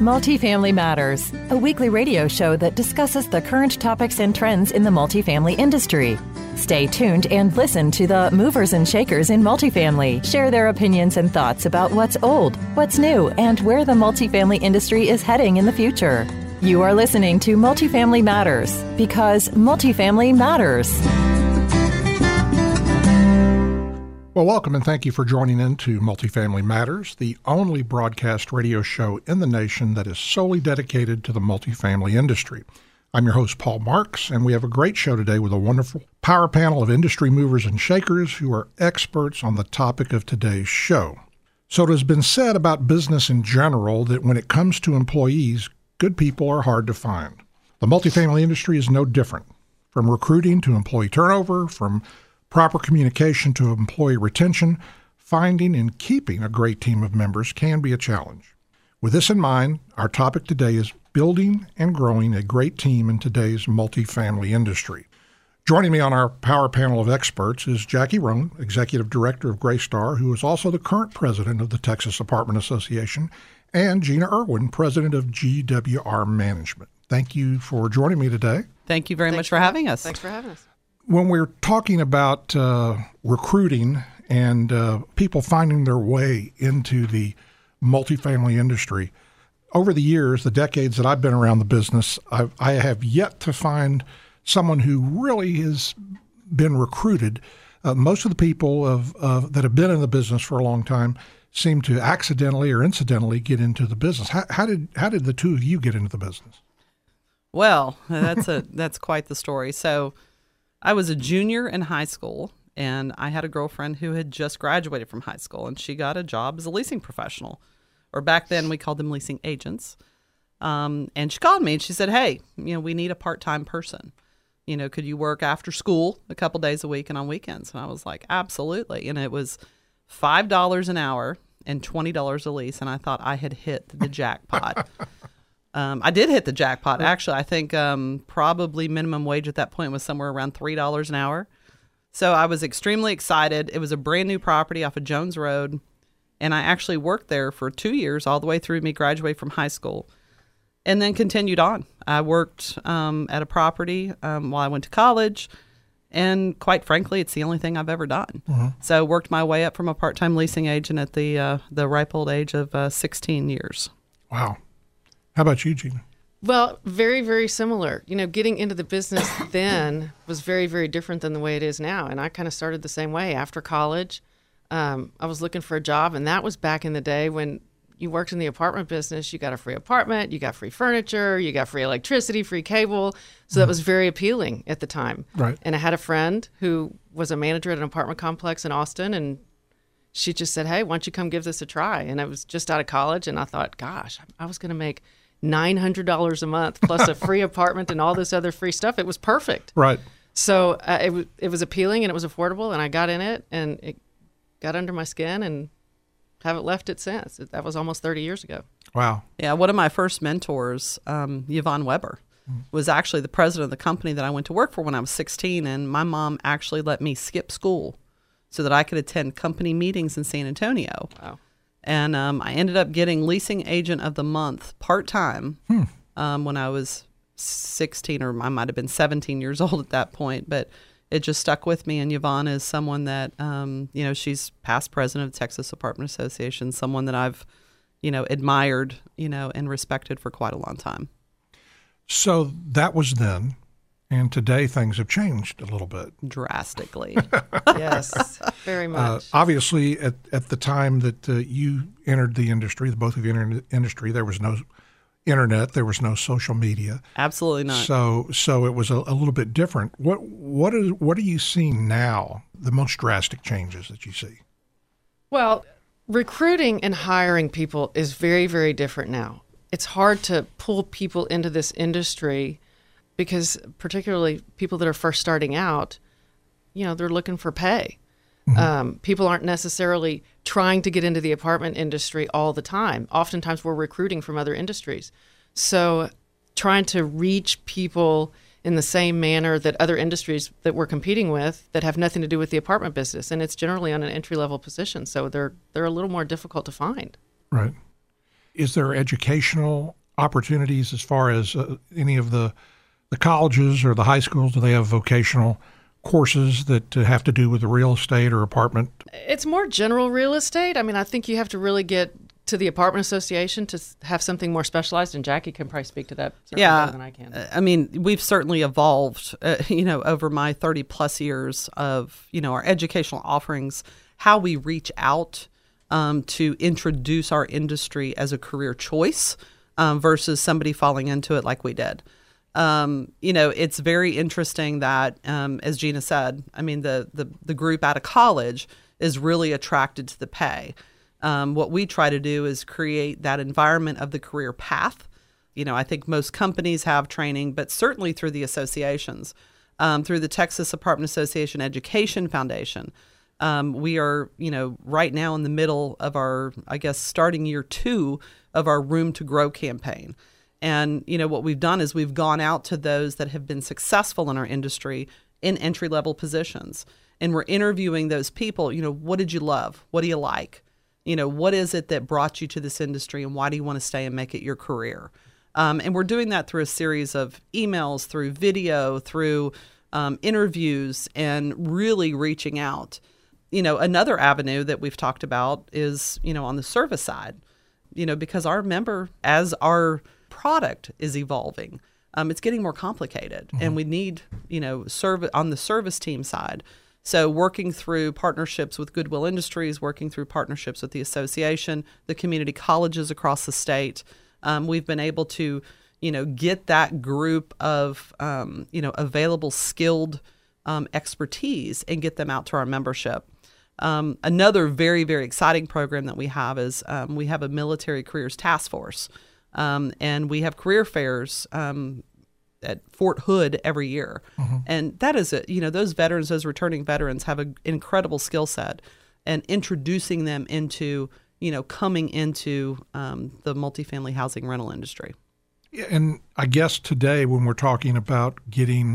Multifamily Matters, a weekly radio show that discusses the current topics and trends in the multifamily industry. Stay tuned and listen to the movers and shakers in multifamily share their opinions and thoughts about what's old, what's new, and where the multifamily industry is heading in the future. You are listening to Multifamily Matters because multifamily matters. Well, welcome and thank you for joining in to Multifamily Matters, the only broadcast radio show in the nation that is solely dedicated to the multifamily industry. I'm your host, Paul Marks, and we have a great show today with a wonderful power panel of industry movers and shakers who are experts on the topic of today's show. So it has been said about business in general that when it comes to employees, good people are hard to find. The multifamily industry is no different. From recruiting to employee turnover, from proper communication to employee retention, finding and keeping a great team of members can be a challenge. With this in mind, our topic today is building and growing a great team in today's multifamily industry. Joining me on our power panel of experts is Jackie Roan, Executive Director of Greystar, who is also the current president of the Texas Apartment Association, and Gina Irwin, president of GWR Management. Thank you for joining me today. Thank you very much for having us. Thanks for having us. When we're talking about recruiting and people finding their way into the multifamily industry, over the years, the decades that I've been around the business, I have yet to find someone who really has been recruited. Most of the people that have been in the business for a long time seem to accidentally or incidentally get into the business. How did the two of you get into the business? Well, that's quite the story. So I was a junior in high school, and I had a girlfriend who had just graduated from high school, and she got a job as a leasing professional, or back then we called them leasing agents. And she called me and she said, "Hey, we need a part-time person. Could you work after school a couple days a week and on weekends?" And I was like, "Absolutely." And it was $5 an hour and $20 a lease, and I thought I had hit the jackpot. I did hit the jackpot. Actually, I think probably minimum wage at that point was somewhere around $3 an hour. So I was extremely excited. It was a brand new property off of Jones Road, and I actually worked there for 2 years, all the way through me graduating from high school, and then continued on. I worked at a property while I went to college, and quite frankly, it's the only thing I've ever done. Mm-hmm. So worked my way up from a part-time leasing agent at the ripe old age of 16 years. Wow. How about you, Gina? Well, very, very similar. Getting into the business then was very, very different than the way it is now. And I kind of started the same way. After college, I was looking for a job, and that was back in the day when you worked in the apartment business. You got a free apartment, you got free furniture, you got free electricity, free cable. So that was very appealing at the time. Right. And I had a friend who was a manager at an apartment complex in Austin, and she just said, "Hey, why don't you come give this a try?" And I was just out of college, and I thought, gosh, I was going to make $900 a month plus a free apartment and all this other free stuff. It was perfect. Right. So it was appealing, and it was affordable, and I got in it, and it got under my skin, and haven't left it since. That was almost 30 years ago. Wow. Yeah, one of my first mentors, Yvonne Weber, was actually the president of the company that I went to work for when I was 16, and my mom actually let me skip school so that I could attend company meetings in San Antonio. Wow. And I ended up getting leasing agent of the month part-time when I was 16, or I might have been 17 years old at that point. But it just stuck with me. And Yvonne is someone that, she's past president of the Texas Apartment Association, someone that I've, admired, and respected for quite a long time. So that was then. And today things have changed a little bit. Drastically. Yes, very much. Obviously, at the time that you entered the industry, the both of you entered the industry, there was no internet, there was no social media. Absolutely not. So it was a little bit different. What are you seeing now, the most drastic changes that you see? Well, recruiting and hiring people is very, very different now. It's hard to pull people into this industry because particularly people that are first starting out, they're looking for pay. Mm-hmm. People aren't necessarily trying to get into the apartment industry all the time. Oftentimes we're recruiting from other industries. So trying to reach people in the same manner that other industries that we're competing with that have nothing to do with the apartment business. And it's generally on an entry-level position. So they're a little more difficult to find. Right. is there educational opportunities as far as any of the colleges or the high schools? Do they have vocational courses that have to do with the real estate or apartment? It's more general real estate. I mean, I think you have to really get to the apartment association to have something more specialized, and Jackie can probably speak to that better than I can. I mean, we've certainly evolved, over my 30 plus years of, our educational offerings, how we reach out to introduce our industry as a career choice versus somebody falling into it like we did. It's very interesting that, as Gina said, I mean, the group out of college is really attracted to the pay. What we try to do is create that environment of the career path. I think most companies have training, but certainly through the associations, through the Texas Apartment Association Education Foundation. We are, right now in the middle of our, starting year 2 of our Room to Grow campaign. And, what we've done is we've gone out to those that have been successful in our industry in entry-level positions. And we're interviewing those people, what did you love? What do you like? What is it that brought you to this industry, and why do you want to stay and make it your career? And we're doing that through a series of emails, through video, through interviews, and really reaching out. Another avenue that we've talked about is, on the service side, because our member, as our product is evolving, it's getting more complicated, and we need, service on the service team side. So working through partnerships with Goodwill Industries, working through partnerships with the association, the community colleges across the state, we've been able to, get that group of, available skilled expertise and get them out to our membership. Another very, very exciting program that we have is we have a military careers task force, and we have career fairs at Fort Hood every year. And that is those veterans, those returning veterans have an incredible skill set, and introducing them into, coming into the multifamily housing rental industry. Yeah, and I guess today when we're talking about getting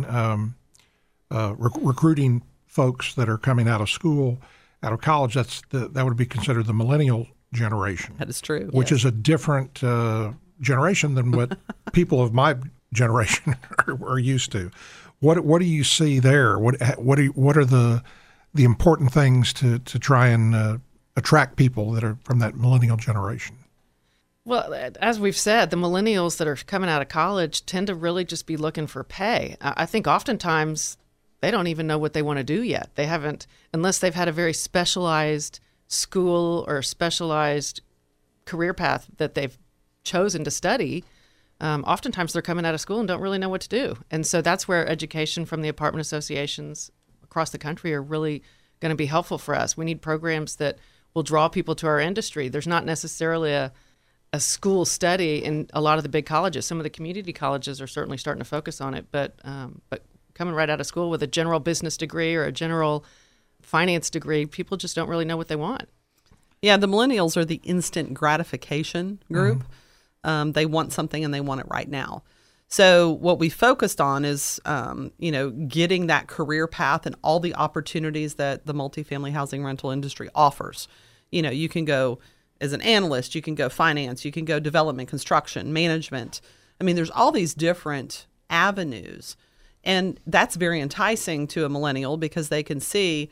recruiting folks that are coming out of school, out of college, that would be considered the millennial generation. That is true. Which is a different generation than what people of my generation are used to. What do you see there? What are the important things to try and attract people that are from that millennial generation? Well, as we've said, the millennials that are coming out of college tend to really just be looking for pay. I think oftentimes they don't even know what they want to do yet. They haven't, unless they've had a very specialized school or specialized career path that they've chosen to study. Oftentimes they're coming out of school and don't really know what to do. And so that's where education from the apartment associations across the country are really going to be helpful for us. We need programs that will draw people to our industry. There's not necessarily a school study in a lot of the big colleges. Some of the community colleges are certainly starting to focus on it, but coming right out of school with a general business degree or a general finance degree, people just don't really know what they want. Yeah, the millennials are the instant gratification group. They want something and they want it right now. So what we focused on is, getting that career path and all the opportunities that the multifamily housing rental industry offers. You can go as an analyst, you can go finance, you can go development, construction, management. I mean, there's all these different avenues. And that's very enticing to a millennial because they can see,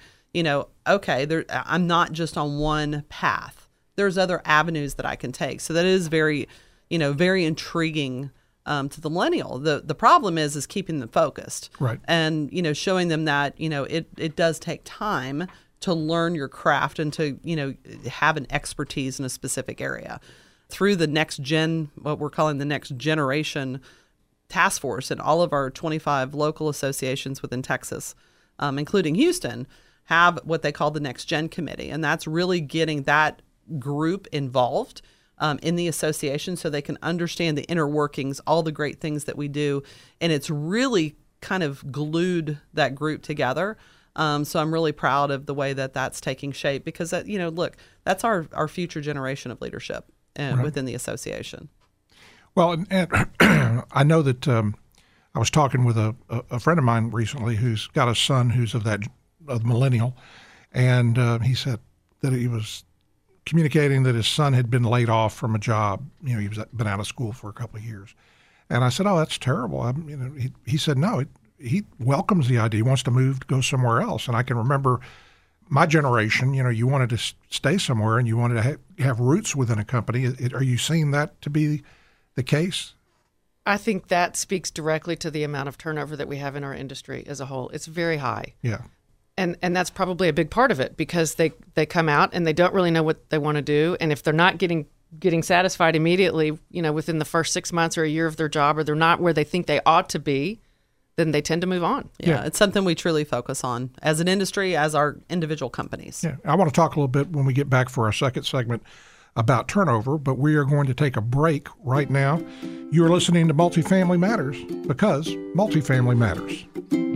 okay, I'm not just on one path. There's other avenues that I can take. So that is very, very intriguing to the millennial. The problem is keeping them focused. Right. And, showing them that, it does take time to learn your craft and to, have an expertise in a specific area. Through the next gen, what we're calling the next generation task force, and all of our 25 local associations within Texas, including Houston, have what they call the Next Gen Committee. And that's really getting that group involved in the association so they can understand the inner workings, all the great things that we do. And it's really kind of glued that group together. So I'm really proud of the way that that's taking shape because, look, that's our future generation of leadership within the association. Well, and I know that I was talking with a friend of mine recently who's got a son who's of millennial, and he said that he was communicating that his son had been laid off from a job. He was been out of school for a couple of years. And I said, "Oh, that's terrible." He said, "No, he welcomes the idea. He wants to move to go somewhere else." And I can remember my generation, you wanted to stay somewhere and you wanted to have roots within a company. Are you seeing that to be the case? I think that speaks directly to the amount of turnover that we have in our industry as a whole. It's very high. Yeah. And that's probably a big part of it, because they come out and they don't really know what they want to do. And if they're not getting satisfied immediately, within the first 6 months or a year of their job, or they're not where they think they ought to be, then they tend to move on. Yeah, it's something we truly focus on as an industry, as our individual companies. Yeah, I want to talk a little bit when we get back for our second segment about turnover, but we are going to take a break right now. You are listening to Multifamily Matters, because multifamily matters.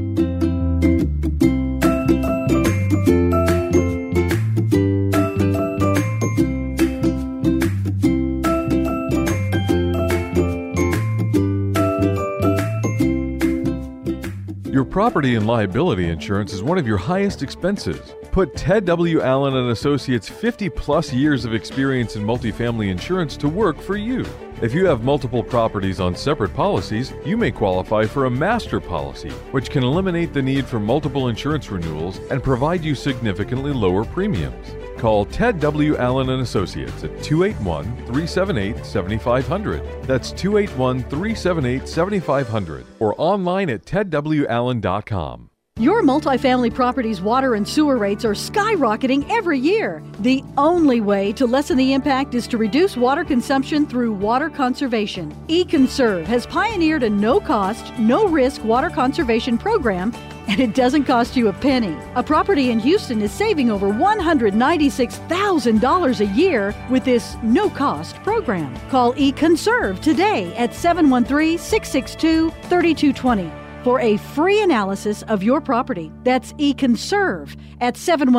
Your property and liability insurance is one of your highest expenses. Put Ted W. Allen & Associates' 50-plus years of experience in multifamily insurance to work for you. If you have multiple properties on separate policies, you may qualify for a master policy, which can eliminate the need for multiple insurance renewals and provide you significantly lower premiums. Call Ted W. Allen & Associates at 281-378-7500. That's 281-378-7500, or online at tedwallen.com. Your multifamily property's water and sewer rates are skyrocketing every year. The only way to lessen the impact is to reduce water consumption through water conservation. eConserve has pioneered a no-cost, no-risk water conservation program, and it doesn't cost you a penny. A property in Houston is saving over $196,000 a year with this no-cost program. Call eConserve today at 713-662-3220. for a free analysis of your property. That's eConserve at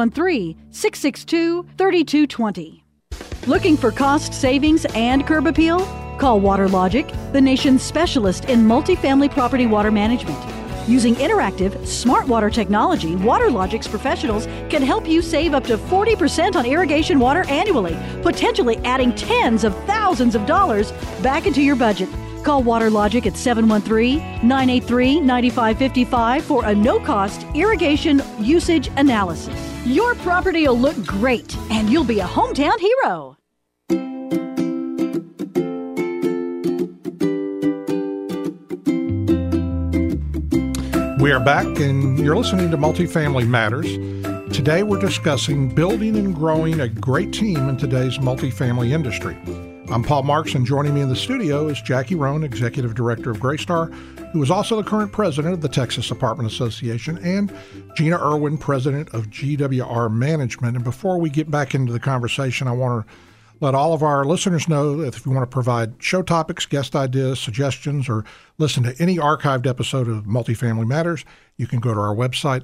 713-662-3220. Looking for cost savings and curb appeal? Call WaterLogic, the nation's specialist in multifamily property water management. Using interactive, smart water technology, WaterLogic's professionals can help you save up to 40% on irrigation water annually, potentially adding tens of thousands of dollars back into your budget. Call WaterLogic at 713-983-9555 for a no-cost irrigation usage analysis. Your property will look great, and you'll be a hometown hero. We are back, and you're listening to Multifamily Matters. Today we're discussing building and growing a great team in today's multifamily industry. I'm Paul Marks, and joining me in the studio is Jackie Roan, Executive Director of Greystar, who is also the current president of the Texas Apartment Association, and Gina Irwin, president of GWR Management. And before we get back into the conversation, I want to let all of our listeners know that if you want to provide show topics, guest ideas, suggestions, or listen to any archived episode of Multifamily Matters, you can go to our website,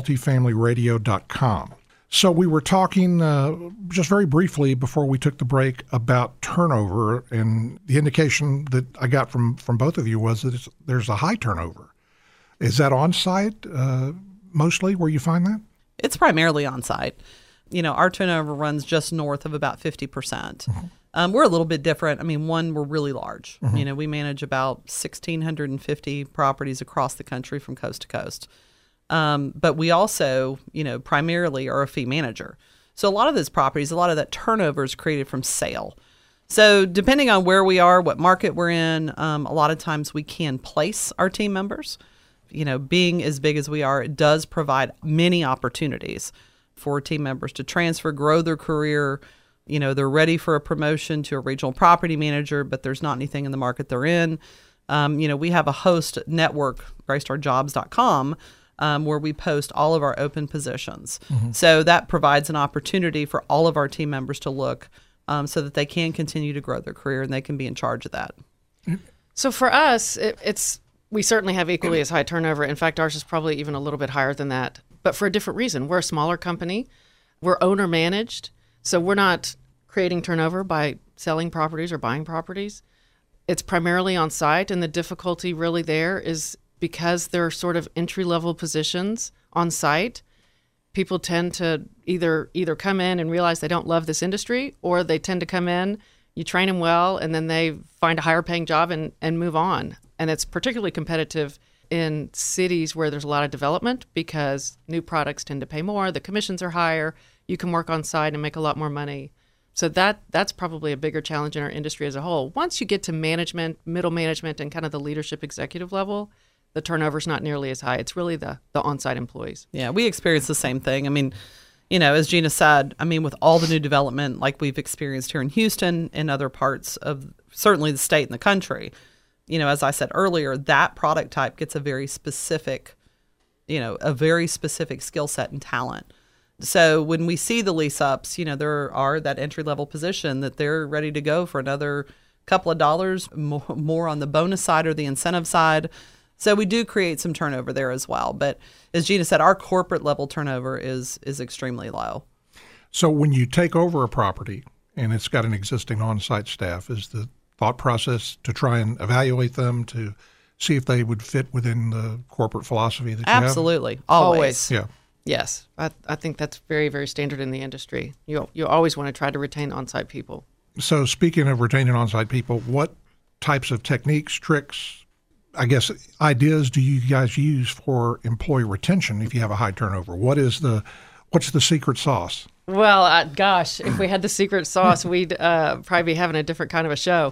multifamilyradio.com. So we were talking just very briefly before we took the break about turnover, and the indication that I got from both of you was that there's a high turnover. Is that on-site mostly where you find that? It's primarily on-site. Our turnover runs just north of about 50%. Mm-hmm. We're a little bit different. We're really large. Mm-hmm. We manage about 1,650 properties across the country from coast to coast. But we also, primarily are a fee manager. So a lot of those properties, a lot of that turnover is created from sale. So depending on where we are, what market we're in, a lot of times we can place our team members. Being as big as we are, it does provide many opportunities for team members to transfer, grow their career. They're ready for a promotion to a regional property manager, but there's not anything in the market they're in. We have a host network, GreystarJobs.com, where we post all of our open positions. Mm-hmm. So that provides an opportunity for all of our team members to look so that they can continue to grow their career and they can be in charge of that. So for us, we certainly have equally as high turnover. In fact, ours is probably even a little bit higher than that, but for a different reason. We're a smaller company. We're owner managed. So we're not creating turnover by selling properties or buying properties. It's primarily on site. And the difficulty really there is because they're sort of entry-level positions on site, people tend to either come in and realize they don't love this industry, or they tend to come in, you train them well, and then they find a higher paying job and move on. And it's particularly competitive in cities where there's a lot of development because new products tend to pay more, the commissions are higher, you can work on site and make a lot more money. So that's probably a bigger challenge in our industry as a whole. Once you get to management, middle management, and kind of the leadership executive level, the turnover's not nearly as high. It's really the on-site employees. Yeah, we experience the same thing. I mean, as Gina said, with all the new development like we've experienced here in Houston and other parts of certainly the state and the country, as I said earlier, that product type gets a very specific skill set and talent. So when we see the lease ups, there are that entry level position that they're ready to go for another couple of dollars more on the bonus side or the incentive side. So we do create some turnover there as well. But as Gina said, our corporate level turnover is extremely low. So when you take over a property and it's got an existing on-site staff, is the thought process to try and evaluate them to see if they would fit within the corporate philosophy that you have? Absolutely. Always. Yeah. Yes. I think that's very, very standard in the industry. You always want to try to retain on-site people. So speaking of retaining on-site people, what types of techniques, tricks, I guess, ideas do you guys use for employee retention if you have a high turnover? What's the secret sauce? Well, gosh, if we had the secret sauce, we'd probably be having a different kind of a show.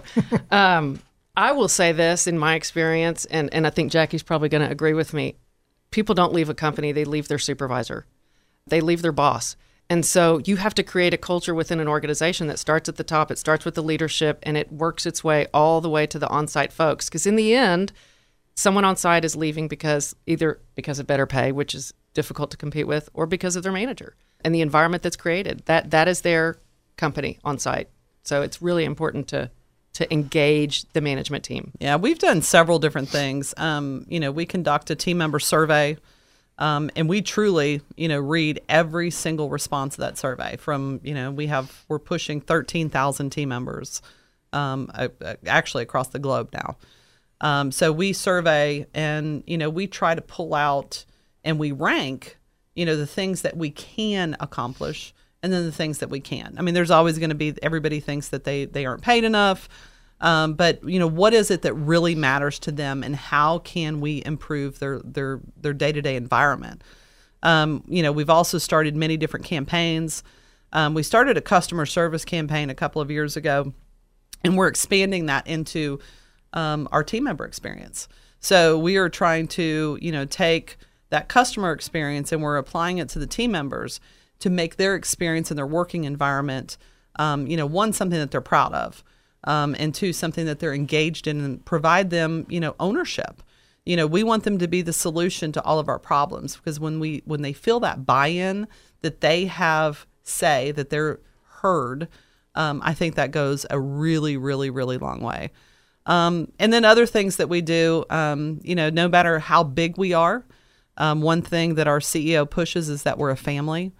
I will say this in my experience, and I think Jackie's probably going to agree with me. People don't leave a company, they leave their supervisor. They leave their boss. And so you have to create a culture within an organization that starts at the top. It starts with the leadership, and it works its way all the way to the on-site folks. Because in the end, someone on site is leaving either because of better pay, which is difficult to compete with, or because of their manager and the environment that's created. That is their company on site. So it's really important to engage the management team. Yeah, we've done several different things. We conduct a team member survey. And we truly, read every single response to that survey from, we're pushing 13,000 team members, actually across the globe now. So we survey and, we try to pull out and we rank, the things that we can accomplish and then the things that we can't. There's always going to be, everybody thinks that they aren't paid enough. But what is it that really matters to them, and how can we improve their day-to-day environment? We've also started many different campaigns. We started a customer service campaign a couple of years ago, and we're expanding that into our team member experience. So we are trying to, take that customer experience and we're applying it to the team members to make their experience in their working environment, one, something that they're proud of. And two, something that they're engaged in, and provide them, ownership. We want them to be the solution to all of our problems, because when they feel that buy-in, that they have say, that they're heard, I think that goes a really, really, really long way. And then other things that we do, no matter how big we are, one thing that our CEO pushes is that we're a family.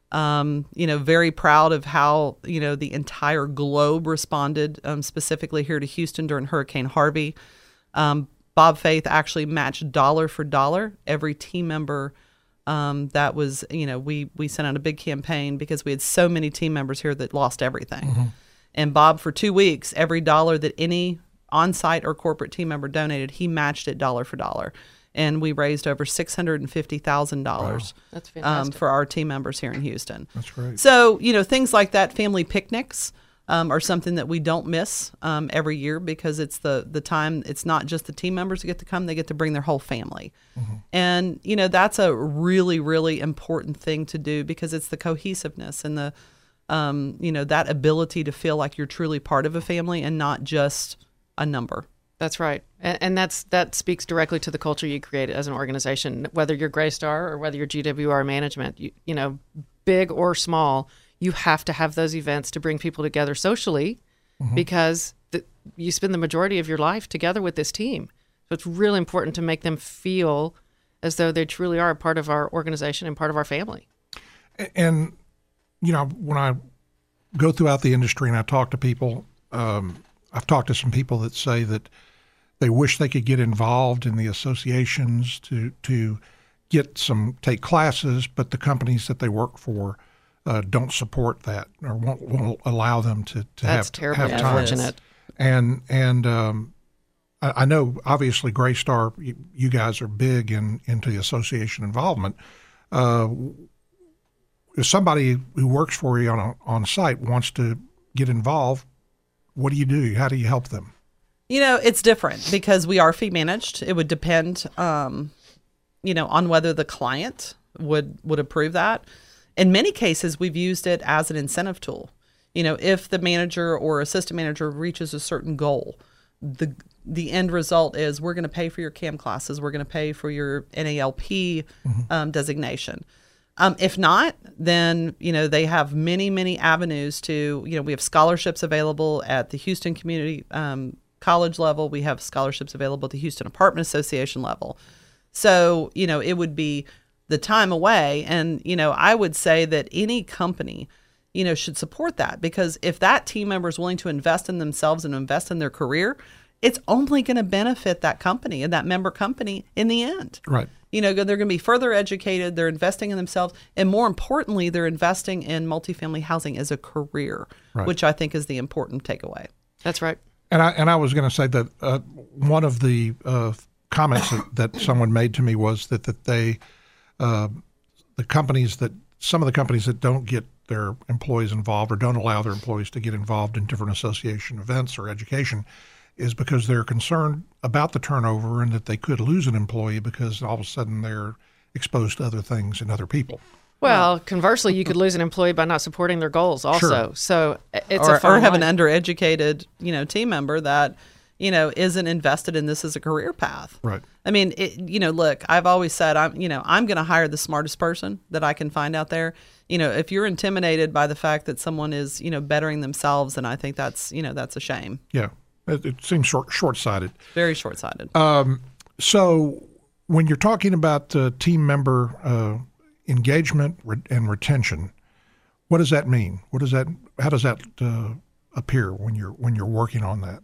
Very proud of how, the entire globe responded, specifically here to Houston during Hurricane Harvey. Bob Faith actually matched dollar for dollar every team member. That was, we sent out a big campaign because we had so many team members here that lost everything. Mm-hmm. And Bob, for 2 weeks, every dollar that any on-site or corporate team member donated, he matched it dollar for dollar. And we raised over $650,000 wow. That's fantastic. For our team members here in Houston. That's great. So, things like that, family picnics are something that we don't miss every year, because it's the time, it's not just the team members who get to come, they get to bring their whole family. Mm-hmm. And, that's a really, really important thing to do, because it's the cohesiveness and the, that ability to feel like you're truly part of a family and not just a number. That's right. And that speaks directly to the culture you create as an organization, whether you're Greystar or whether you're GWR management, big or small, you have to have those events to bring people together socially, mm-hmm. because you spend the majority of your life together with this team. So it's really important to make them feel as though they truly are a part of our organization and part of our family. And, when I go throughout the industry and I talk to people, I've talked to some people that say that they wish they could get involved in the associations to take classes, but the companies that they work for don't support that or won't allow them to That's have terribly have time. unfortunate. And I know obviously Greystar, you guys are big into the association involvement. If somebody who works for you on site wants to get involved, what do? How do you help them? It's different because we are fee managed. It would depend, on whether the client would approve that. In many cases, we've used it as an incentive tool. If the manager or assistant manager reaches a certain goal, the end result is we're going to pay for your CAM classes. We're going to pay for your NALP designation. If not, then, they have many, many avenues to, we have scholarships available at the Houston Community College level. We have scholarships available at the Houston Apartment Association level. So, it would be the time away. And, I would say that any company, should support that, because if that team member is willing to invest in themselves and invest in their career, it's only going to benefit that company and that member company in the end. Right. They're going to be further educated. They're investing in themselves. And more importantly, they're investing in multifamily housing as a career, which I think is the important takeaway. That's right. And I was going to say that one of the comments that someone made to me was that they, some of the companies that don't get their employees involved or don't allow their employees to get involved in different association events or education is because they're concerned about the turnover and that they could lose an employee because all of a sudden they're exposed to other things and other people. Well, conversely, you could lose an employee by not supporting their goals also. Sure. So it's or have an undereducated, team member that, isn't invested in this as a career path. Right. I mean, look, I've always said, I'm going to hire the smartest person that I can find out there. If you're intimidated by the fact that someone is, bettering themselves, then I think that's a shame. Yeah. It seems short-sighted. Very short-sighted. So when you're talking about team member engagement and retention, what does that mean? How does that appear when you're working on that?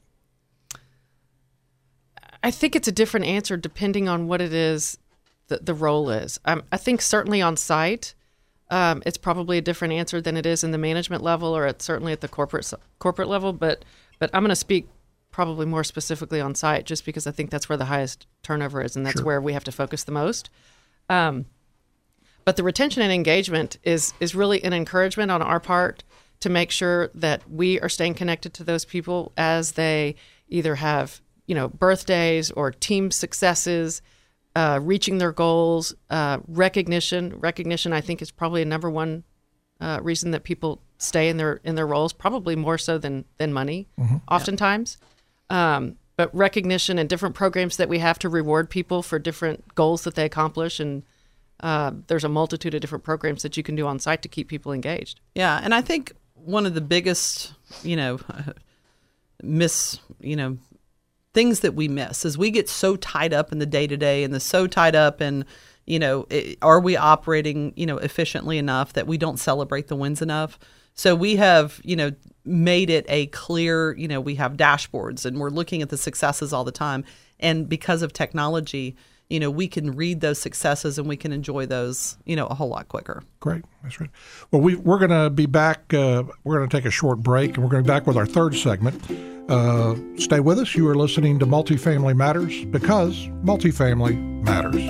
I think it's a different answer depending on what it is that the role is. I think certainly on site, it's probably a different answer than it is in the management level or certainly at the corporate level. But I'm going to speak probably more specifically on site just because I think that's where the highest turnover is and that's where we have to focus the most. But the retention and engagement is really an encouragement on our part to make sure that we are staying connected to those people as they either have, birthdays or team successes, reaching their goals, recognition. Recognition, I think, is probably a number one reason that people stay in their roles, probably more so than money, oftentimes. But recognition and different programs that we have to reward people for different goals that they accomplish. And there's a multitude of different programs that you can do on site to keep people engaged. Yeah. And I think one of the biggest, things that we miss is we get so tied up in the day-to-day and so tied up in, are we operating, efficiently enough that we don't celebrate the wins enough? So we have, made it a clear, we have dashboards and we're looking at the successes all the time. And because of technology, we can read those successes and we can enjoy those, a whole lot quicker. Great. That's right. Well, we're going to be back. We're going to take a short break and we're going to be back with our third segment. Stay with us. You are listening to Multifamily Matters because multifamily matters.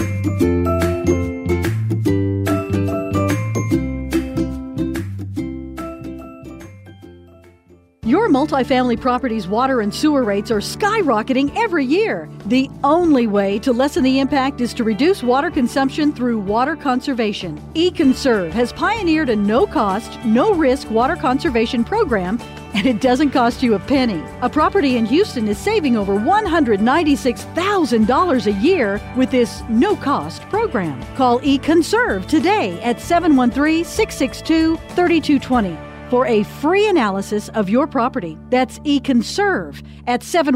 Your multifamily property's water and sewer rates are skyrocketing every year. The only way to lessen the impact is to reduce water consumption through water conservation. eConserve has pioneered a no-cost, no-risk water conservation program, and it doesn't cost you a penny. A property in Houston is saving over $196,000 a year with this no-cost program. Call eConserve today at 713-662-3220. for a free analysis of your property. That's eConserve at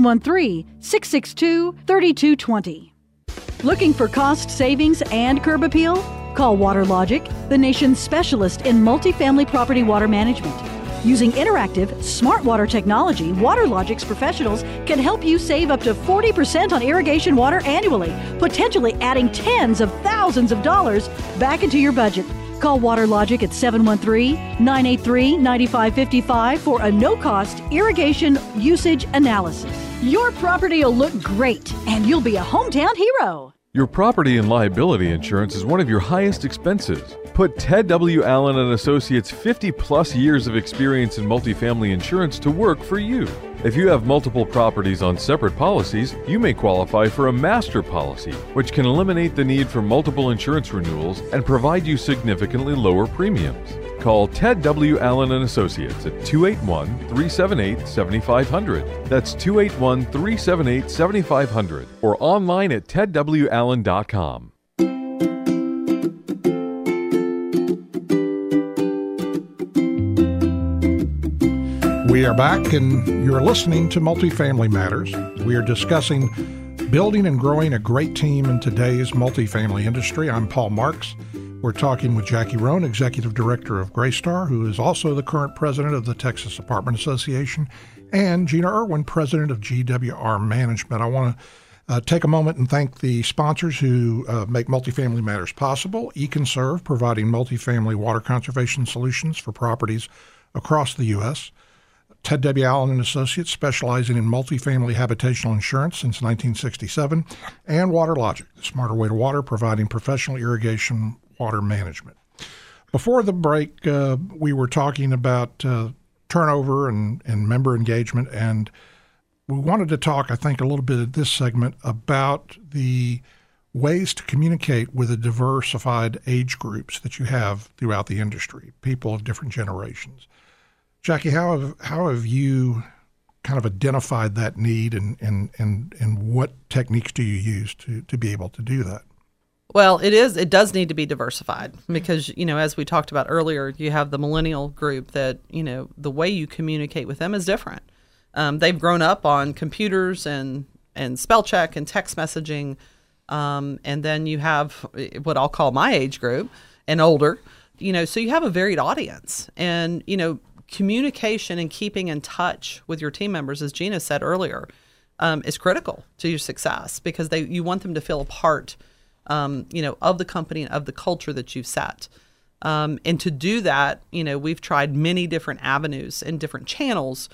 713-662-3220. Looking for cost savings and curb appeal? Call WaterLogic, the nation's specialist in multifamily property water management. Using interactive, smart water technology, WaterLogic's professionals can help you save up to 40% on irrigation water annually, potentially adding tens of thousands of dollars back into your budget. Call WaterLogic at 713-983-9555 for a no-cost irrigation usage analysis. Your property will look great, and you'll be a hometown hero. Your property and liability insurance is one of your highest expenses. Put Ted W. Allen and Associates' 50-plus years of experience in multifamily insurance to work for you. If you have multiple properties on separate policies, you may qualify for a master policy, which can eliminate the need for multiple insurance renewals and provide you significantly lower premiums. Call Ted W. Allen and Associates at 281-378-7500. That's 281-378-7500 or online at tedwallen.com. We are back, and you're listening to Multifamily Matters. We are discussing building and growing a great team in today's multifamily industry. I'm Paul Marks. We're talking with Jackie Roan, Executive Director of Greystar, who is also the current president of the Texas Apartment Association, and Gina Irwin, president of GWR Management. I want to take a moment and thank the sponsors who make Multifamily Matters possible. eConserve, providing multifamily water conservation solutions for properties across the U.S., Ted W. Allen and Associates, specializing in multifamily habitational insurance since 1967, and WaterLogic, the smarter way to water, providing professional irrigation water management. Before the break, we were talking about turnover and member engagement, and we wanted to talk, I think, a little bit in this segment about the ways to communicate with the diversified age groups that you have throughout the industry, people of different generations. Jackie, how have you kind of identified that need, and what techniques do you use to be able to do that? Well, it does need to be diversified because, as we talked about earlier, you have the millennial group that, the way you communicate with them is different. They've grown up on computers and spell check and text messaging. And then you have what I'll call my age group and older, so you have a varied audience. And, communication and keeping in touch with your team members, as Gina said earlier, is critical to your success because you want them to feel a part, of the company and of the culture that you've set. And to do that, we've tried many different avenues and different channels,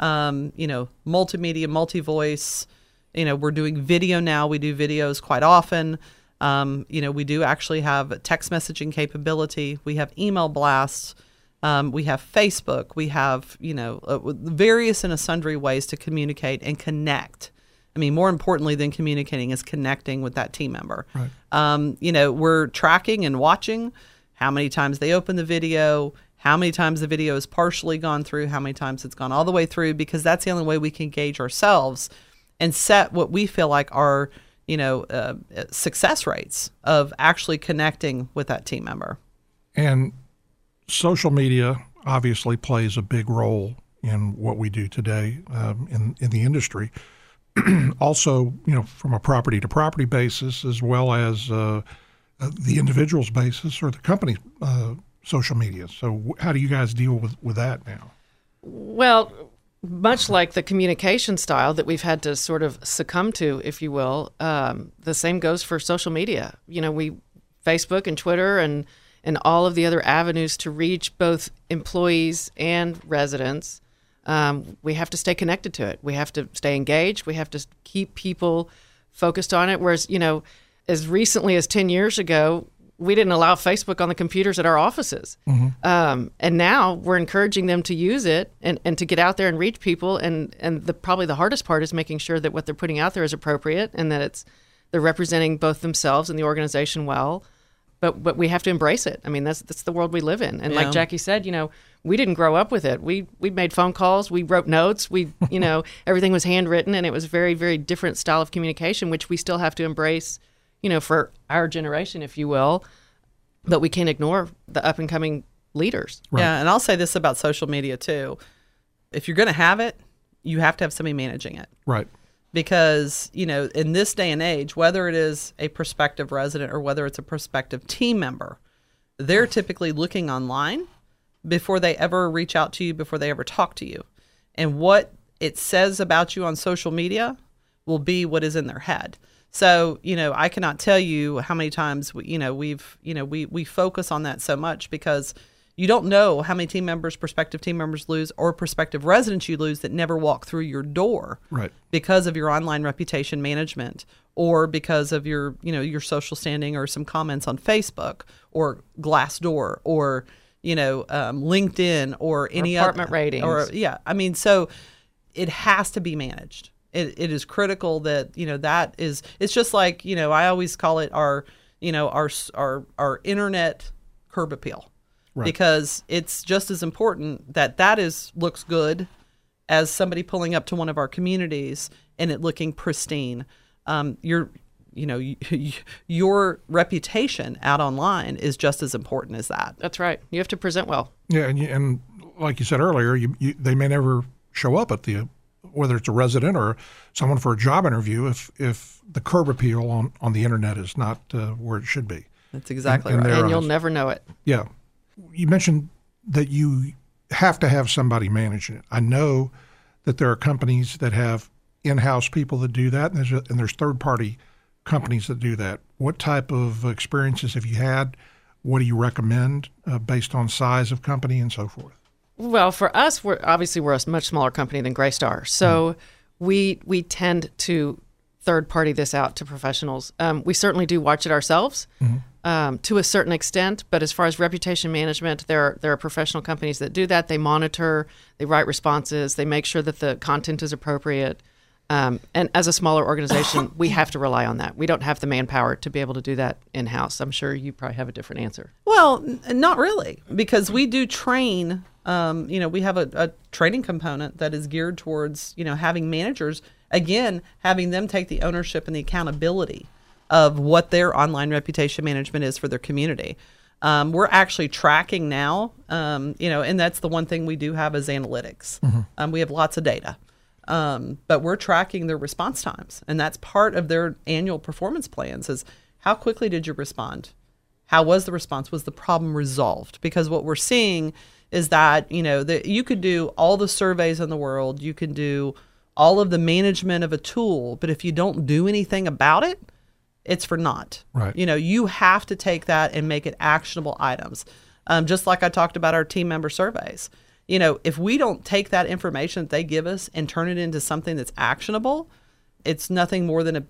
multimedia, multi-voice. We're doing video now. We do videos quite often. We do actually have text messaging capability. We have email blasts. We have Facebook. We have, various and sundry ways to communicate and connect. I mean, more importantly than communicating is connecting with that team member. Right. We're tracking and watching how many times they open the video, how many times the video is partially gone through, how many times it's gone all the way through, because that's the only way we can gauge ourselves and set what we feel like are, success rates of actually connecting with that team member. And social media obviously plays a big role in what we do today in the industry. Also, from a property-to-property basis, as well as the individual's basis or the company's social media. So how do you guys deal with that now? Well, much like the communication style that we've had to sort of succumb to, if you will, the same goes for social media. We Facebook and Twitter and all of the other avenues to reach both employees and residents. We have to stay connected to it. We have to stay engaged. We have to keep people focused on it. Whereas, as recently as 10 years ago, we didn't allow Facebook on the computers at our offices. Mm-hmm. And now we're encouraging them to use it and to get out there and reach people. And probably the hardest part is making sure that what they're putting out there is appropriate and that they're representing both themselves and the organization well. But we have to embrace it. I mean, that's the world we live in. And like Jackie said, we didn't grow up with it. We made phone calls. We wrote notes. Everything was handwritten, and it was very, very different style of communication, which we still have to embrace, for our generation, if you will. But we can't ignore the up and coming leaders. Right. Yeah, and I'll say this about social media too: if you're going to have it, you have to have somebody managing it. Right. Because, in this day and age, whether it is a prospective resident or whether it's a prospective team member, they're typically looking online before they ever reach out to you, before they ever talk to you. And what it says about you on social media will be what is in their head. So, I cannot tell you how many times we focus on that so much, because you don't know how many prospective team members lose, or prospective residents you lose that never walk through your door, right, because of your online reputation management, or because of your social standing, or some comments on Facebook or Glassdoor, or LinkedIn, or any apartment ratings, so it has to be managed. It is critical that that is. It's just like I always call it our internet curb appeal, right, because it's just as important that looks good as somebody pulling up to one of our communities and it looking pristine. Your reputation out online is just as important as that. That's right. You have to present well. Yeah, and like you said earlier, they may never show up at whether it's a resident or someone for a job interview, if the curb appeal on the internet is not where it should be. That's exactly right. And you'll never know it. Yeah. You mentioned that you have to have somebody managing it. I know that there are companies that have in-house people that do that, and there's third-party companies that do that. What type of experiences have you had? What do you recommend based on size of company and so forth? Well, for us, we're a much smaller company than Greystar, so we tend to third-party this out to professionals. We certainly do watch it ourselves to a certain extent, but as far as reputation management, there are professional companies that do that. They monitor, they write responses, they make sure that the content is appropriate. And as a smaller organization, we have to rely on that. We don't have the manpower to be able to do that in-house. I'm sure you probably have a different answer. Well, not really, because we do train. We have a training component that is geared towards, having managers, again, having them take the ownership and the accountability of what their online reputation management is for their community. We're actually tracking now, and that's the one thing we do have is analytics. We have lots of data. But we're tracking their response times, and that's part of their annual performance plans is how quickly did you respond? How was the response? Was the problem resolved? Because what we're seeing is that, that you could do all the surveys in the world, you can do all of the management of a tool, but if you don't do anything about it, it's for naught. Right. You have to take that and make it actionable items. Just like I talked about our team member surveys. If we don't take that information that they give us and turn it into something that's actionable, it's nothing more than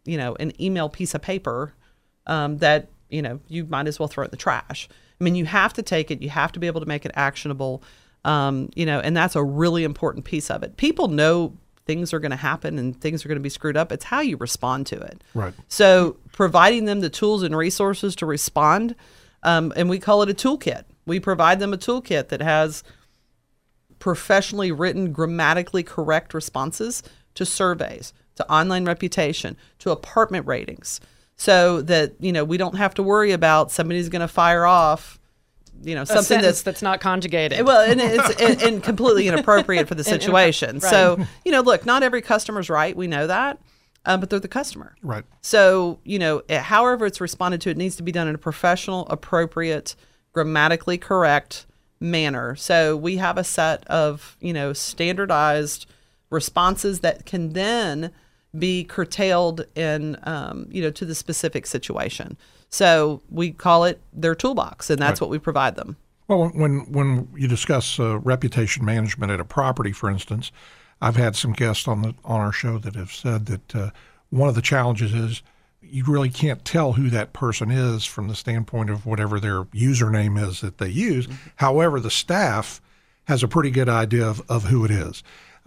an email piece of paper that, you might as well throw it in the trash. I mean, you have to take it. You have to be able to make it actionable, and that's a really important piece of it. People know things are going to happen and things are going to be screwed up. It's how you respond to it. Right. So providing them the tools and resources to respond, and we call it a toolkit. We provide them a toolkit that has professionally written, grammatically correct responses to surveys, to online reputation, to apartment ratings, so that we don't have to worry about somebody's going to fire off something that's not conjugated. Well, and it's and completely inappropriate for the situation. Right. So look, not every customer's right. We know that, but they're the customer. Right. So however it's responded to, it needs to be done in a professional, appropriate, grammatically correct manner. So we have a set of, standardized responses that can then be curtailed in, to the specific situation. So we call it their toolbox, and that's right. what we provide them. Well, when you discuss reputation management at a property, for instance, I've had some guests on our show that have said that one of the challenges is you really can't tell who that person is from the standpoint of whatever their username is that they use. Mm-hmm. However, the staff has a pretty good idea of who it is.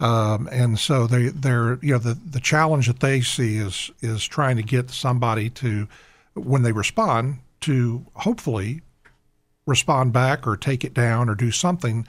And so they're the challenge that they see is trying to get somebody to, when they respond, to hopefully respond back or take it down or do something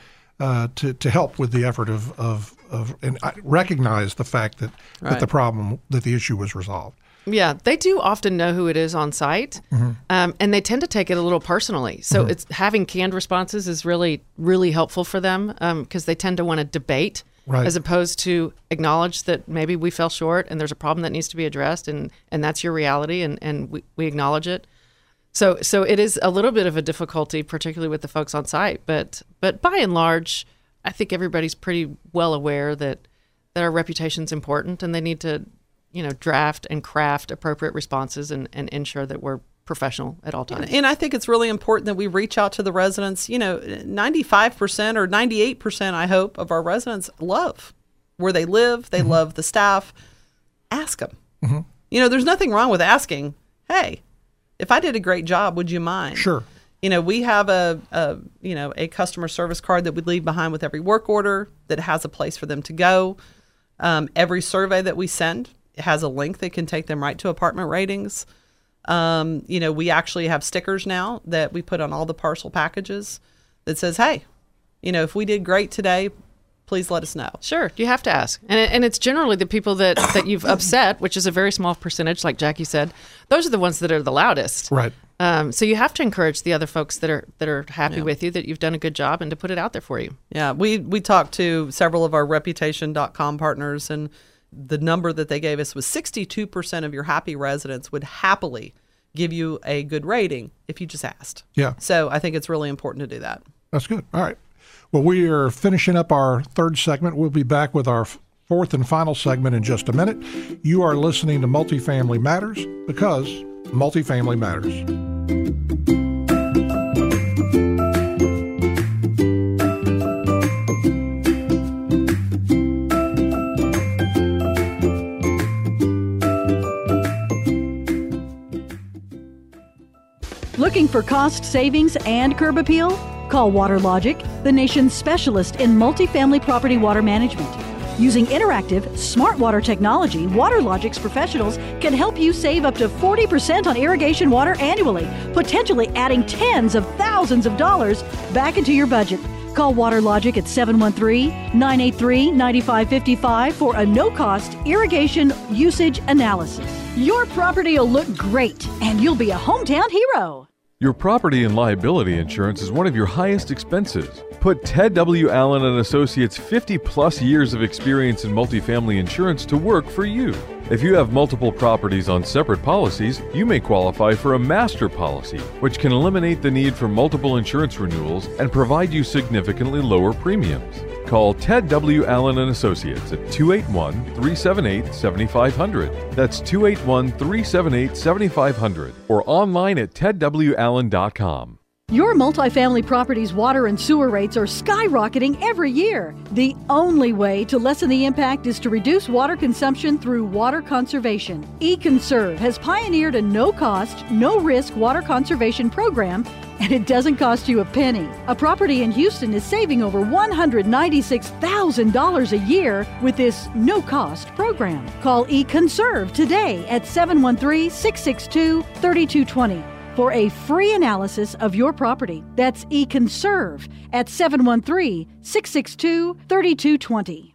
to help with the effort of and recognize the fact that, right. that the issue was resolved. Yeah, they do often know who it is on site, mm-hmm. And they tend to take it a little personally. So mm-hmm. it's having canned responses is really, really helpful for them because they tend to want to debate right. as opposed to acknowledge that maybe we fell short and there's a problem that needs to be addressed, and that's your reality, and we acknowledge it. So it is a little bit of a difficulty, particularly with the folks on site. But by and large, I think everybody's pretty well aware that our reputation's important, and they need to, draft and craft appropriate responses and ensure that we're professional at all times. And I think it's really important that we reach out to the residents. 95% or 98%, I hope, of our residents love where they live. They love the staff. Ask them. Mm-hmm. There's nothing wrong with asking, hey, if I did a great job, would you mind? Sure. We have a customer service card that we leave behind with every work order that has a place for them to go. Every survey that we send has a link that can take them right to apartment ratings. We actually have stickers now that we put on all the parcel packages that says, hey, if we did great today, please let us know. Sure. You have to ask. And it's generally the people that you've upset, which is a very small percentage, like Jackie said. Those are the ones that are the loudest. Right. So you have to encourage the other folks that are happy with you, that you've done a good job, and to put it out there for you. Yeah. We talked to several of our Reputation.com partners, and the number that they gave us was 62% of your happy residents would happily give you a good rating if you just asked. Yeah. So I think it's really important to do that. That's good. All right. Well, we are finishing up our third segment. We'll be back with our fourth and final segment in just a minute. You are listening to Multifamily Matters, because multifamily matters. Looking for cost savings and curb appeal? Call WaterLogic, the nation's specialist in multifamily property water management. Using interactive, smart water technology, WaterLogic's professionals can help you save up to 40% on irrigation water annually, potentially adding tens of thousands of dollars back into your budget. Call WaterLogic at 713-983-9555 for a no-cost irrigation usage analysis. Your property will look great, and you'll be a hometown hero. Your property and liability insurance is one of your highest expenses. Put Ted W. Allen and Associates' 50-plus years of experience in multifamily insurance to work for you. If you have multiple properties on separate policies, you may qualify for a master policy, which can eliminate the need for multiple insurance renewals and provide you significantly lower premiums. Call Ted W. Allen and Associates at 281-378-7500. That's 281-378-7500, or online at tedwallen.com. Your multifamily property's water and sewer rates are skyrocketing every year. The only way to lessen the impact is to reduce water consumption through water conservation. eConserve has pioneered a no-cost, no-risk water conservation program, and it doesn't cost you a penny. A property in Houston is saving over $196,000 a year with this no-cost program. Call eConserve today at 713-662-3220. for a free analysis of your property. That's eConserve at 713-662-3220.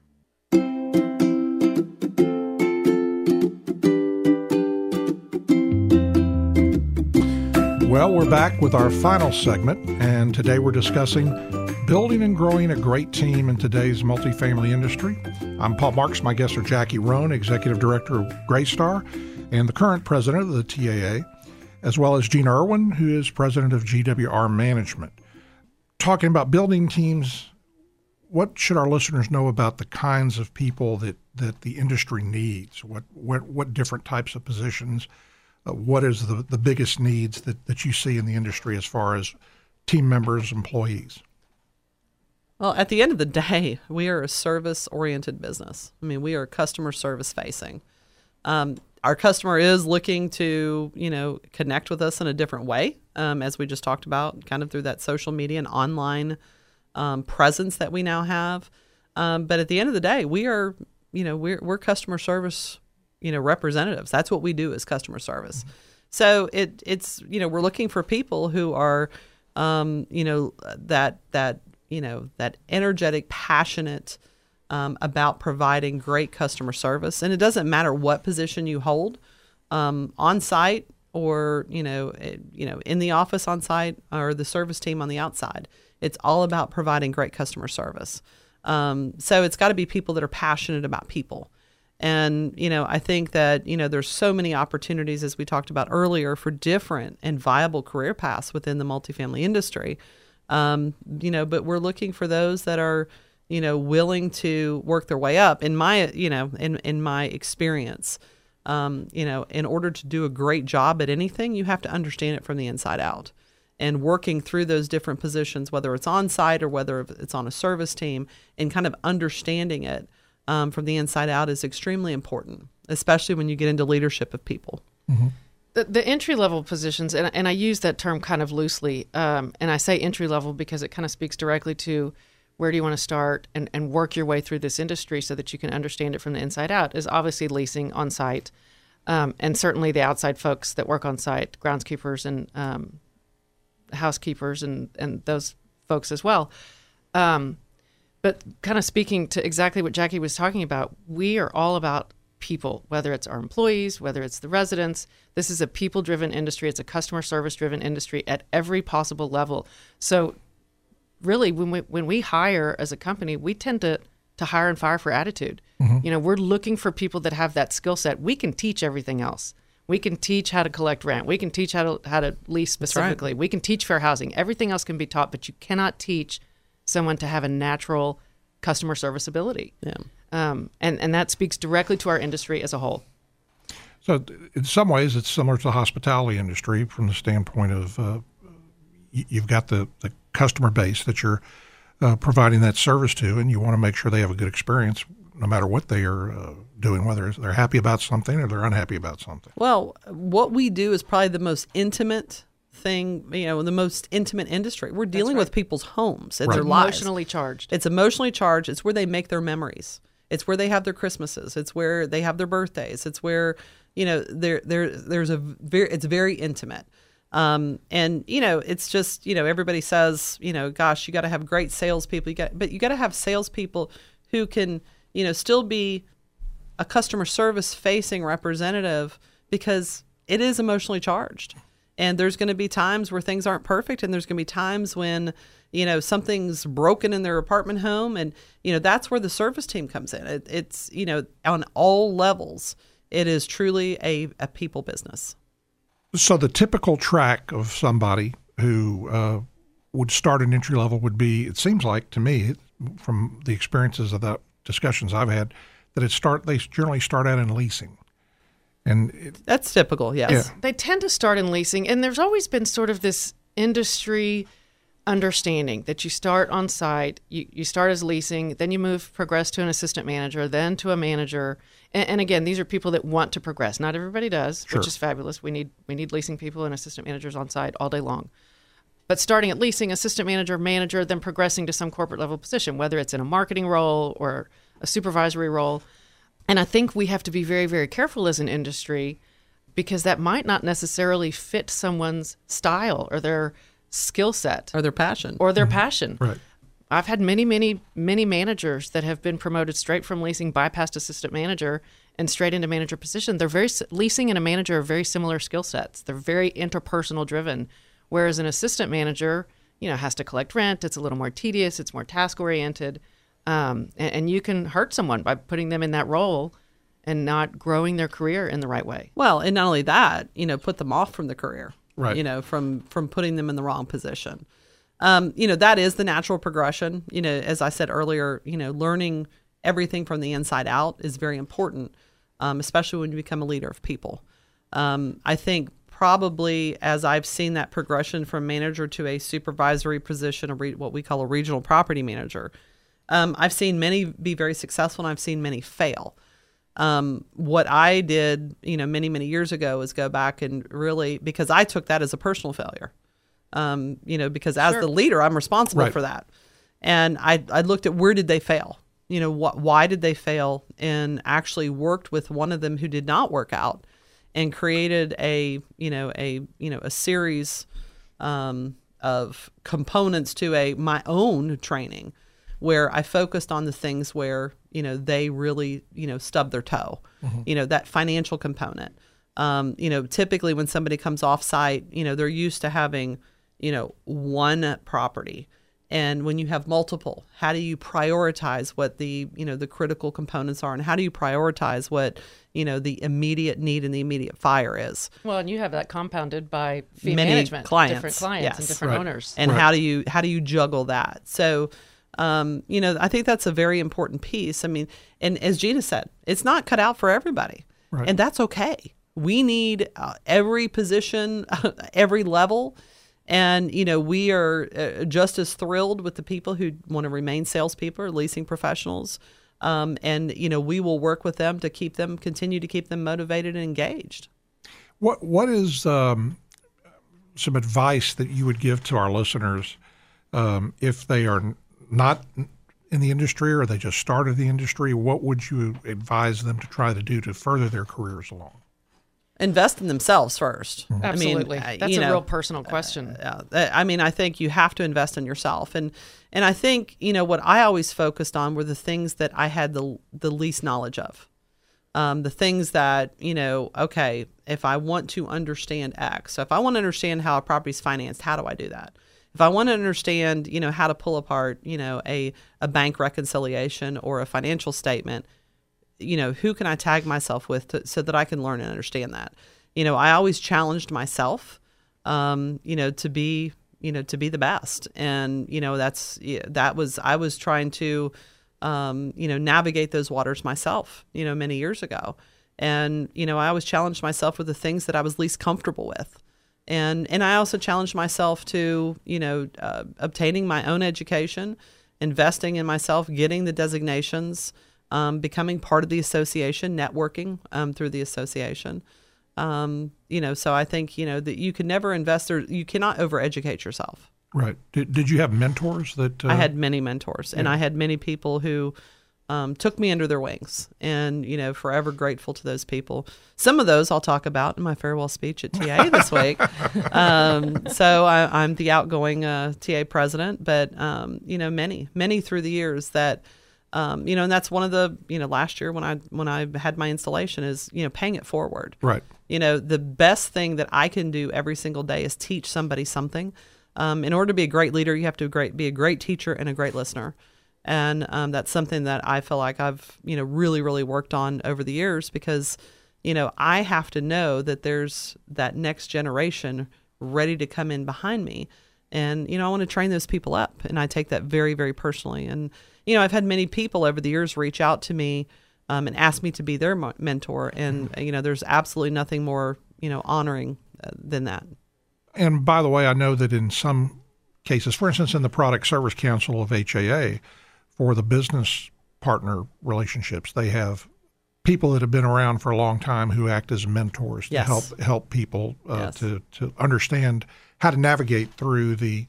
Well, we're back with our final segment, and today we're discussing building and growing a great team in today's multifamily industry. I'm Paul Marks. My guests are Jackie Roan, Executive Director of Greystar, and the current president of the TAA, as well as Gina Irwin, who is president of GWR Management. Talking about building teams, what should our listeners know about the kinds of people that the industry needs? What different types of positions? What is the biggest needs that you see in the industry as far as team members, employees? Well, at the end of the day, we are a service-oriented business. I mean, we are customer service facing. Our customer is looking to, connect with us in a different way, as we just talked about, kind of through that social media and online presence that we now have. But at the end of the day, we are, we're customer service, representatives. That's what we do as customer service. Mm-hmm. So it's we're looking for people who are, that energetic, passionate, about providing great customer service. And it doesn't matter what position you hold, on site or, in the office on site or the service team on the outside. It's all about providing great customer service. So it's got to be people that are passionate about people. And, I think that, there's so many opportunities, as we talked about earlier, for different and viable career paths within the multifamily industry. But we're looking for those that are, willing to work their way up. In my, in my experience, in order to do a great job at anything, you have to understand it from the inside out. And working through those different positions, whether it's on site or whether it's on a service team, and kind of understanding it from the inside out is extremely important, especially when you get into leadership of people. Mm-hmm. The entry-level positions, and I use that term kind of loosely, and I say entry-level because it kind of speaks directly to where do you want to start and work your way through this industry so that you can understand it from the inside out, is obviously leasing on site, and certainly the outside folks that work on site, groundskeepers and housekeepers and those folks as well. But kind of speaking to exactly what Jackie was talking about, we are all about people, whether it's our employees, whether it's the residents. This is a people-driven industry. It's a customer service-driven industry at every possible level. So really, when we hire as a company, we tend to hire and fire for attitude. Mm-hmm. We're looking for people that have that skill set. We can teach everything else. We can teach how to collect rent. We can teach how to lease specifically. Right. We can teach fair housing. Everything else can be taught, but you cannot teach someone to have a natural customer service ability. Yeah. And that speaks directly to our industry as a whole. So in some ways, it's similar to the hospitality industry from the standpoint of you've got the customer base that you're providing that service to, and you want to make sure they have a good experience no matter what they are doing, whether they're happy about something or they're unhappy about something. Well, what we do is probably the most intimate thing, the most intimate industry. We're dealing with people's homes and their lives. Emotionally charged. It's emotionally charged. It's where they make their memories. It's where they have their Christmases. It's where they have their birthdays. It's where, it's very intimate. And, it's just, everybody says, gosh, you got to have great salespeople. But you got to have salespeople who can, still be a customer service facing representative, because it is emotionally charged. And there's going to be times where things aren't perfect, and there's going to be times when, something's broken in their apartment home, and, that's where the service team comes in. It's, on all levels, it is truly a people business. So the typical track of somebody who would start an entry level would be, it seems like to me, from the experiences of the discussions I've had, that they generally start out in leasing. And that's typical, yes. Yeah. They tend to start in leasing, and there's always been sort of this industry understanding that you start on site, you start as leasing, then you progress to an assistant manager, then to a manager. And again, these are people that want to progress. Not everybody does, Sure. which is fabulous. We need leasing people and assistant managers on site all day long. But starting at leasing, assistant manager, then progressing to some corporate level position, whether it's in a marketing role or a supervisory role. And I think we have to be very, very careful as an industry, because that might not necessarily fit someone's style or their skill set. Or their passion. Right. I've had many, many, many managers that have been promoted straight from leasing, bypassed assistant manager, and straight into manager position. Leasing and a manager are very similar skill sets. They're very interpersonal driven, whereas an assistant manager, has to collect rent. It's a little more tedious. It's more task oriented. And you can hurt someone by putting them in that role and not growing their career in the right way. Well, and not only that, put them off from the career, right? From putting them in the wrong position. That is the natural progression. As I said earlier, learning everything from the inside out is very important, especially when you become a leader of people. I think probably as I've seen that progression from manager to a supervisory position, what we call a regional property manager, I've seen many be very successful, and I've seen many fail. What I did, many, many years ago was go back and really, because I took that as a personal failure, because as Sure. the leader, I'm responsible Right. for that. And I looked at where did they fail? Why did they fail? And actually worked with one of them who did not work out, and created a series of components to my own training, where I focused on the things where, they really, stubbed their toe, Mm-hmm. That financial component. Typically when somebody comes off site, they're used to having, one property. And when you have multiple, how do you prioritize what the critical components are, and how do you prioritize what, the immediate need and the immediate fire is? Well, and you have that compounded by fee Many management, clients, different clients and different owners. And how do you juggle that? So, I think that's a very important piece. I mean, and as Gina said, it's not cut out for everybody, and that's okay. We need every position, every level. And, we are just as thrilled with the people who want to remain salespeople or leasing professionals. And, we will work with them to continue to keep them motivated and engaged. What is some advice that you would give to our listeners if they are not in the industry or they just started the industry? What would you advise them to try to do to further their careers along? Invest in themselves first. Absolutely. I mean, that's a real personal question. I think you have to invest in yourself. And I think, what I always focused on were the things that I had the least knowledge of. The things that, okay, if I want to understand X, so if I want to understand how a property is financed, how do I do that? If I want to understand, how to pull apart, a bank reconciliation or a financial statement, who can I tag myself with so that I can learn and understand that? I always challenged myself, to be the best. And, I was trying to, navigate those waters myself, many years ago. And, I always challenged myself with the things that I was least comfortable with. And I also challenged myself to, obtaining my own education, investing in myself, getting the designations, becoming part of the association, networking through the association. So I think, that you can never invest or you cannot overeducate yourself. Right. Did you have mentors that? I had many mentors, and I had many people who took me under their wings, and, forever grateful to those people. Some of those I'll talk about in my farewell speech at TA this week. So I'm the outgoing TA president, but, many through the years that, and that's one of the, last year when I had my installation is, paying it forward. Right. The best thing that I can do every single day is teach somebody something. In order to be a great leader, you have to be a great teacher and a great listener. And that's something that I feel like I've, really, really worked on over the years because, I have to know that there's that next generation ready to come in behind me. And, I want to train those people up. And I take that very, very personally. And, I've had many people over the years reach out to me and ask me to be their mentor. And, there's absolutely nothing more, honoring than that. And by the way, I know that in some cases, for instance, in the Product Service Council of HAA, for the business partner relationships, they have people that have been around for a long time who act as mentors to help people to understand how to navigate through the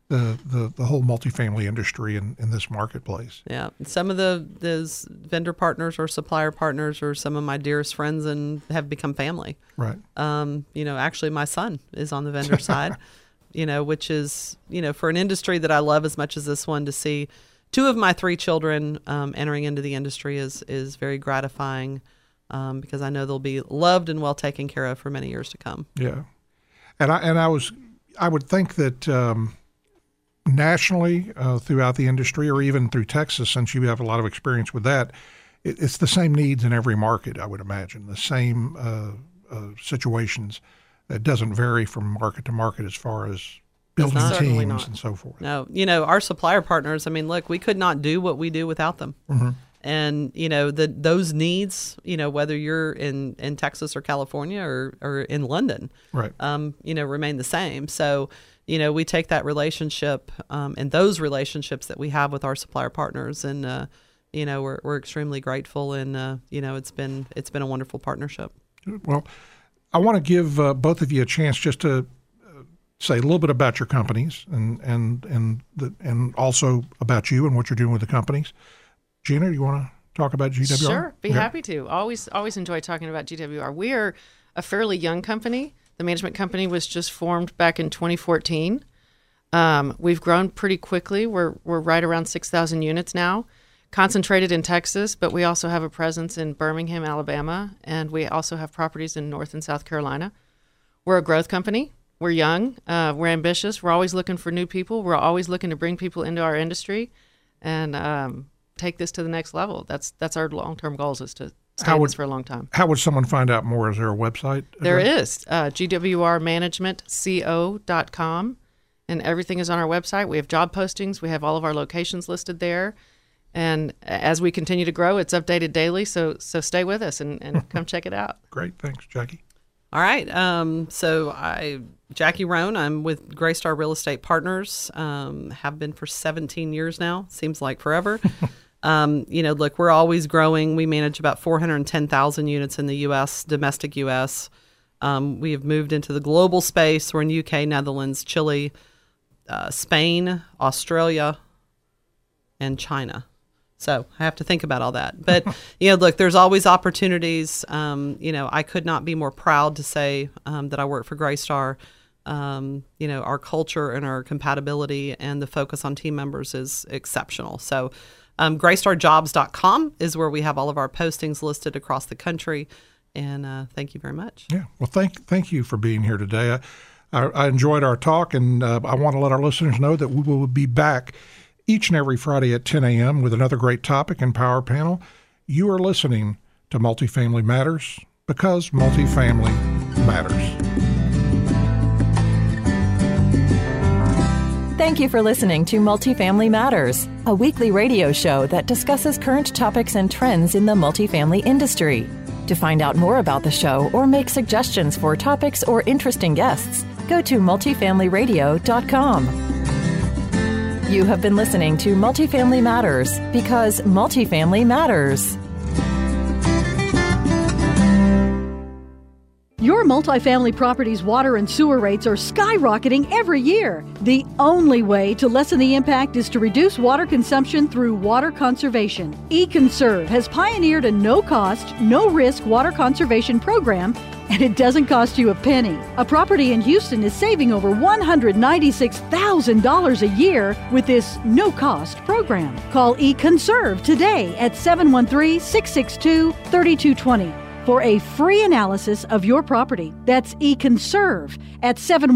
whole multifamily industry in this marketplace. Yeah, some of those vendor partners or supplier partners are some of my dearest friends and have become family. Right. Actually, my son is on the vendor side. Which is for an industry that I love as much as this one, to see 2 of my 3 children entering into the industry is very gratifying because I know they'll be loved and well taken care of for many years to come. Yeah, and I would think that nationally throughout the industry, or even through Texas, since you have a lot of experience with that, it's the same needs in every market. I would imagine the same situations. It doesn't vary from market to market as far as building teams and so forth. No, our supplier partners, look, we could not do what we do without them. Mm-hmm. And, those needs, whether you're in Texas or California or in London, right. Remain the same. So, we take that relationship and those relationships that we have with our supplier partners and, we're extremely grateful and, it's been a wonderful partnership. Well, I want to give both of you a chance just to say a little bit about your companies and also about you and what you're doing with the companies. Gina, do you want to talk about GWR? Sure, be happy to. Always enjoy talking about GWR. We are a fairly young company. The management company was just formed back in 2014. We've grown pretty quickly. We're right around 6,000 units now, concentrated in Texas, but we also have a presence in Birmingham, Alabama, and we also have properties in North and South Carolina. We're a growth company. We're young. We're ambitious. We're always looking for new people. We're always looking to bring people into our industry and take this to the next level. That's our long-term goals, is to stay in this for a long time. How would someone find out more? Is there a website? There is. gwrmanagementco.com, and everything is on our website. We have job postings. We have all of our locations listed there. And as we continue to grow, it's updated daily. So stay with us and come check it out. Great. Thanks, Jackie. All right. Jackie Roan, I'm with Greystar Real Estate Partners, have been for 17 years now. Seems like forever. Look, we're always growing. We manage about 410,000 units in the U.S., domestic U.S. We have moved into the global space. We're in UK, Netherlands, Chile, Spain, Australia, and China. So I have to think about all that. But, look, there's always opportunities. I could not be more proud to say that I work for Greystar. Our culture and our compatibility and the focus on team members is exceptional. So GreystarJobs.com is where we have all of our postings listed across the country. And thank you very much. Yeah. Well, thank you for being here today. I enjoyed our talk, and I want to let our listeners know that we will be back each and every Friday at 10 a.m. with another great topic and Power Panel. You are listening to Multifamily Matters, because multifamily matters. Thank you for listening to Multifamily Matters, a weekly radio show that discusses current topics and trends in the multifamily industry. To find out more about the show or make suggestions for topics or interesting guests, go to multifamilyradio.com. You have been listening to Multifamily Matters, because multifamily matters. Your multifamily property's water and sewer rates are skyrocketing every year. The only way to lessen the impact is to reduce water consumption through water conservation. eConserve has pioneered a no-cost, no-risk water conservation program, and it doesn't cost you a penny. A property in Houston is saving over $196,000 a year with this no-cost program. Call eConserve today at 713-662-3220 for a free analysis of your property. That's eConserve at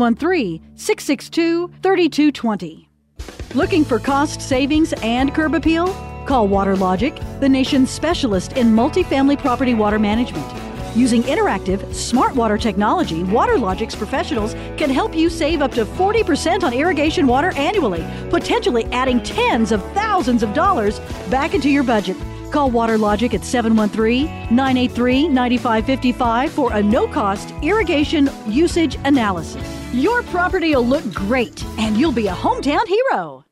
713-662-3220. Looking for cost savings and curb appeal? Call WaterLogic, the nation's specialist in multifamily property water management. Using interactive, smart water technology, WaterLogic's professionals can help you save up to 40% on irrigation water annually, potentially adding tens of thousands of dollars back into your budget. Call WaterLogic at 713-983-9555 for a no-cost irrigation usage analysis. Your property will look great, and you'll be a hometown hero.